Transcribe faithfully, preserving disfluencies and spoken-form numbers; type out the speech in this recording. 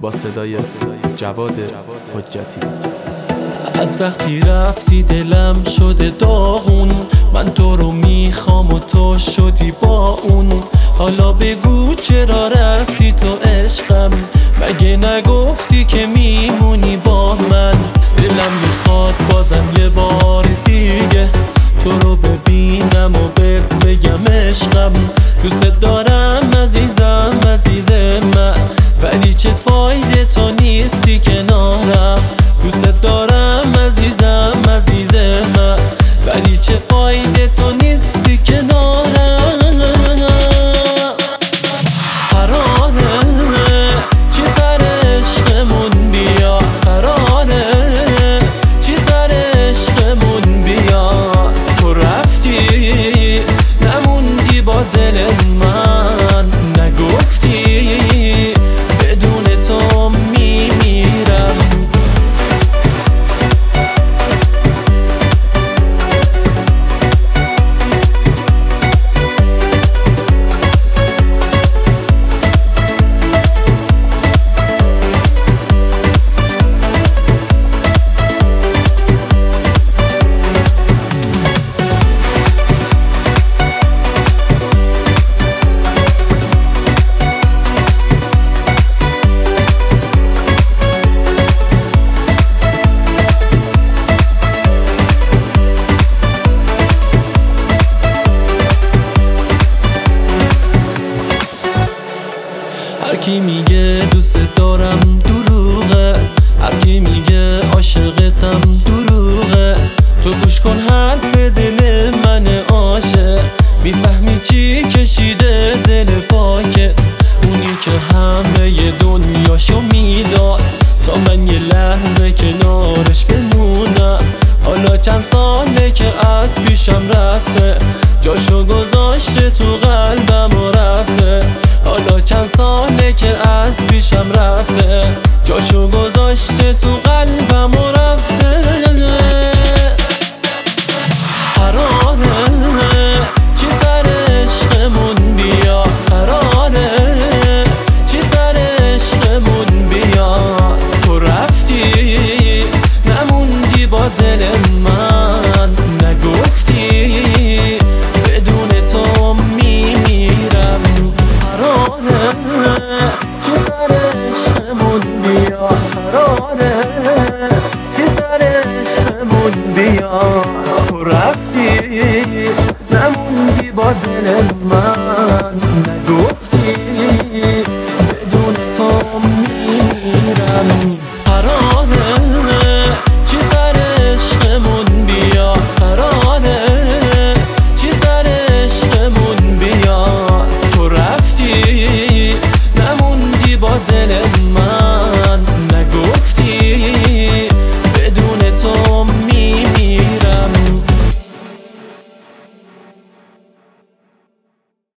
با صدای جواد حجتی. از وقتی رفتی دلم شده داغون، من تو رو میخوام و تو شدی با اون. حالا بگو چرا رفتی تو عشقم، مگه نگفتی که میمونی با من؟ دلم میخواد بازم یه بار دیگه تو رو ببینم و بهت بگم عشقم. دوست دارم عزیزم عزیز من، ولی چه فایده تو نیستی کنارم. دوست دارم عزیزم عزیز من، ولی چه فایده تو نیستی کنارم. قراره چی سر عشقمون بیا، قراره چی سر عشقمون بیا. تو رفتی نموندی با دل من، نگفتی بدون تو میمیرم. هر کی میگه دوست دارم دروغه، هر کی میگه عاشقتم دروغه. تو گوش کن حرف دل من عاشق، میفهمی چی کشیده دل پاکه. اونی که همه دنیاشو میداد تا من یه لحظه کنارش بمونم. حالا چند ساله که از پیشم رفته، جاشو گذاشته تو قلبم و رفته. حالا چند ساله که از پیشم رفته، جاشو گذاشته تو قلبم و رفته. قراره چی سر عشقمون بیا، قراره چی سر عشقمون بیا. تو رفتی نموندی با دل من، نگفتی بدون تو میمیرم. قراره چی سر عشقمون بیا، قراره چی سر عشقمون بیا. تو رفتی نموندی با دل من، نگفتی